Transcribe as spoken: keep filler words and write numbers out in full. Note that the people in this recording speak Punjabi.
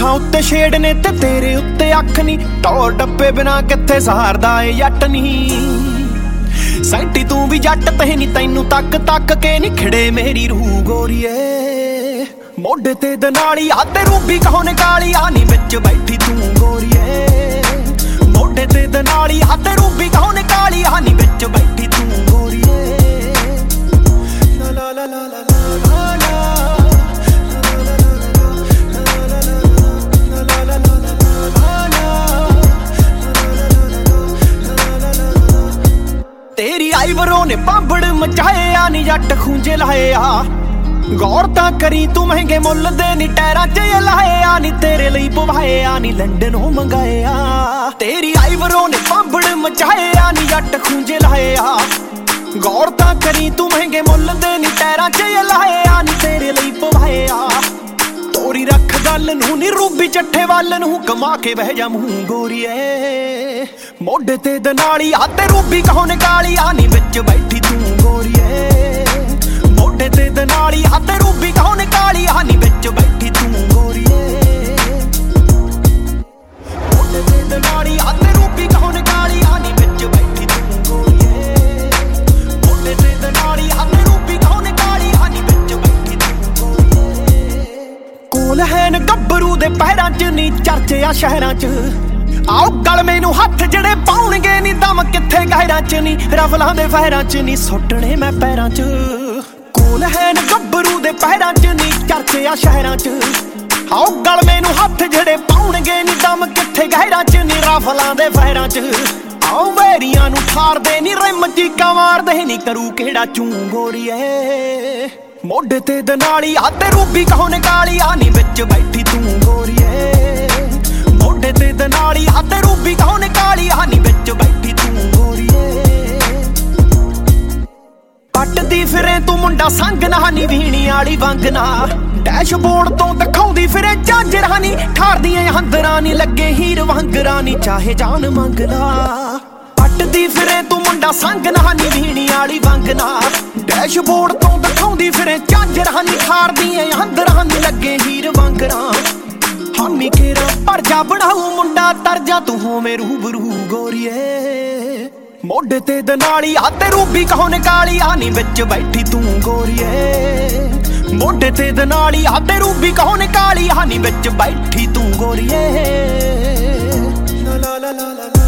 ਅੱਖਾਂ ਉੱਤੇ ਛੇੜ ਨੇ ਤੇ ਤੇਰੇ ਉੱਤੇ ਅੱਖ ਨੀ, ਟੌਰ ਡੱਬੇ ਬਿਨਾ ਕਿੱਥੇ ਸਹਾਰਦਾ ਏ ਜੱਟ ਨੀ। ਸੈਂਟੀ ਤੂੰ ਵੀ ਜੱਟ ਤੇ ਨੀ, ਤੈਨੂੰ ਤੱਕ ਤੱਕ ਕੇ ਨੀ ਖਿੜੇ ਮੇਰੀ ਰੂਹ ਗੋਰੀਏ। ਮੋਢੇ ਤੇ ਦਨਾਲੀ ਆ ਤੇ ਰੂਬੀ ਕੌਣ ਕਾਲੀ ਆ ਨੀ ਵਿੱਚ ਬੈਠੀ ਤੂੰ ਗੋਰੀਏ। ਮੋਢੇ ਤੇ ਦਨਾਲੀ ਆ ਤੇ ਰੂਬੀ ਕੌਣ ਕਾਲੀ ਆ ਨੀ ਵਿੱਚ ਬੈਠੀ ਤੂੰ ਗੋਰੀਏ। ਲਾ ਲਾ ਲਾ ਲਾ ਲਾ तेरी आईवरों ने पाबड़ मचाए आ नी जट खूंजे लाए आ। गौर तां करी तू महंगे मुल दे नी टैरां च लाए आ नी, तेरे लई पवाए आ नी लंडनों मंगाए आ। तेरी आईवरों ने पाबड़ मचाए आ नी जट खूंजे लाए आ। गौर तां करी तू महंगे मुल दे नी टैरां च लाए आ नी, तेरे लई पवाए आ। तोरी रख गल नूं नी रूबी चट्ठे वाल नूं, कमा के बह जा मूंह गोरीए। ਮੋਢੇ ਤੇ ਦਨਾਲੀ ਆ ਤੇ ਰੂਬੀ ਕੌਣ ਕਾਲੀ ਆ ਨੀ ਵਿੱਚ ਬੈਠੀ ਤੂੰ ਗੋਰੀਏ। ਮੋਢੇ ਤੇ ਦਨਾਲੀ ਆ ਤੇ ਰੂਬੀ ਕੌਣ ਕਾਲੀ ਆ ਨੀ ਵਿੱਚ ਬੈਠੀ ਤੂੰ ਗੋਰੀਏ। ਮੋਢੇ ਤੇ ਦਨਾਲੀ ਆ ਤੇ ਰੂਬੀ ਕੌਣ ਕਾਲੀ ਆ ਨੀ ਵਿੱਚ ਬੈਠੀ ਤੂੰ ਗੋਰੀਏ। ਮੋਢੇ ਤੇ ਦਨਾਲੀ ਆ ਤੇ ਰੂਬੀ ਕੌਣ ਕਾਲੀ ਆ ਨੀ ਵਿੱਚ ਬੈਠੀ ਤੂੰ ਗੋਰੀਏ। ਕੋਲ ਹੈ ਨ ਗੱਭਰੂ ਦੇ ਪੈਰਾਂ 'ਚ ਨੀ ਚਰਚੇ ਆ ਸ਼ਹਿਰਾਂ 'ਚ, ਆਓ ਗਲ ਮੈਨੂੰ ਹੱਥ ਜਿਹੜੇ ਪਾਉਣਗੇ ਨੀ ਦਮ ਕਿੱਥੇ ਗਹਿਰਾਂ ਚ ਨੀ, ਰਫਲਾਂ ਦੇ ਫਹਿਰਾਂ ਚ ਨੀ ਸੁੱਟਣੇ ਮੈਂ ਪੈਰਾਂ ਚ। ਕੋਲ ਹੈ ਨ ਗੱਭਰੂ ਦੇ ਪੈਰਾਂ ਚ ਨੀ ਚਰਚੇ ਆ ਸ਼ਹਿਰਾਂ ਚ, ਆਓ ਗਲ ਮੈਨੂੰ ਹੱਥ ਜਿਹੜੇ ਪਾਉਣਗੇ ਨੀ ਦਮ ਕਿੱਥੇ ਗਹਿਰਾਂ ਚ ਨੀ, ਰਫਲਾਂ ਦੇ ਫਹਿਰਾਂ ਚ। ਆਓ ਵੈਰੀਆਂ ਨੂੰ ਠਾਰਦੇ ਨੀ ਰਿਮ ਚੀਕਾਂ ਮਾਰਦੇ ਨੀ, ਕਰੂ ਕਿਹੜਾ ਚੂੰ ਗੋਰੀਏ। ਮੋਢੇ ਤੇ ਦਨਾਲੀ ਆ ਤੇ ਰੂਬੀ ਕੌਣ ਕਾਲੀ ਆ ਨੀ ਵਿੱਚ ਬੈਠੀ ਤੂੰ ਗੋਰੀਏ। ਮੋਢੇ ਤੇ ਦਨਾਲੀ ਆ ਤੇ ਰੂਬੀ ਕੌਣ ਕਾਲੀ ਆ ਨੀ ਵਿੱਚ ਬੈਠੀ ਤੂੰ ਗੋਰੀਏ। ਪੱਟਦੀ ਫਿਰੇ ਤੂੰ ਮੁੰਡਾ ਸੰਗ ਨਾ ਨੀ ਵੀਣੀ ਵਾਲੀ ਵੰਗ ਨਾ, ਡੈਸ਼ਬੋਰਡ ਤੋਂ ਦਿਖਾਉਂਦੀ ਫਿਰੇ ਝਾਂਜਰਾਂ ਨੀ, ਠਾਰਦੀਆਂ ਹੰਦਰਾਂ ਨੀ ਲੱਗੇ ਹੀਰ ਵਾਂਗਰਾਂ ਨੀ, ਚਾਹੇ ਜਾਨ ਮੰਗ ਲਾ। ਪੱਟਦੀ ਫਿਰੇ ਤੂੰ ਮੁੰਡਾ ਸੰਗ ਨਾ ਨੀ ਵੀਣੀ ਵਾਲੀ ਵੰਗ ਨਾ, ਡੈਸ਼ਬੋਰਡ ਤੋਂ ਦਿਖਾਉਂਦੀ ਫਿਰੇ ਝਾਂਜਰਾਂ ਨੀ, ਠਾਰਦੀਆਂ ਹੰਦਰਾਂ ਨੀ ਲੱਗੇ ਹੀਰ ਵਾਂਗਰਾਂ। ਹਾਮੀ ਕੇਰਾ ਪਰ ਜਾ ਬਣਾਊ ਮੁੰਡਾ ਤਰ ਜਾ ਤੂੰ ਹੋਵੇਂ ਰੂਬਰੂ ਗੋਰੀਏ। ਮੋਢੇ ਤੇ ਦਨਾਲੀ ਆ ਤੇ ਰੂਬੀ ਕੌਣ ਕਾਲੀ ਆ ਨੀ ਵਿੱਚ ਬੈਠੀ ਤੂੰ ਗੋਰੀਏ। ਮੋਢੇ ਤੇ ਦਨਾਲੀ ਆ ਤੇ ਰੂਬੀ ਕੌਣ ਕਾਲੀ ਆ ਨੀ ਵਿੱਚ ਬੈਠੀ ਤੂੰ ਗੋਰੀਏ। ਲਾ ਲਾ ਲਾ ਲਾ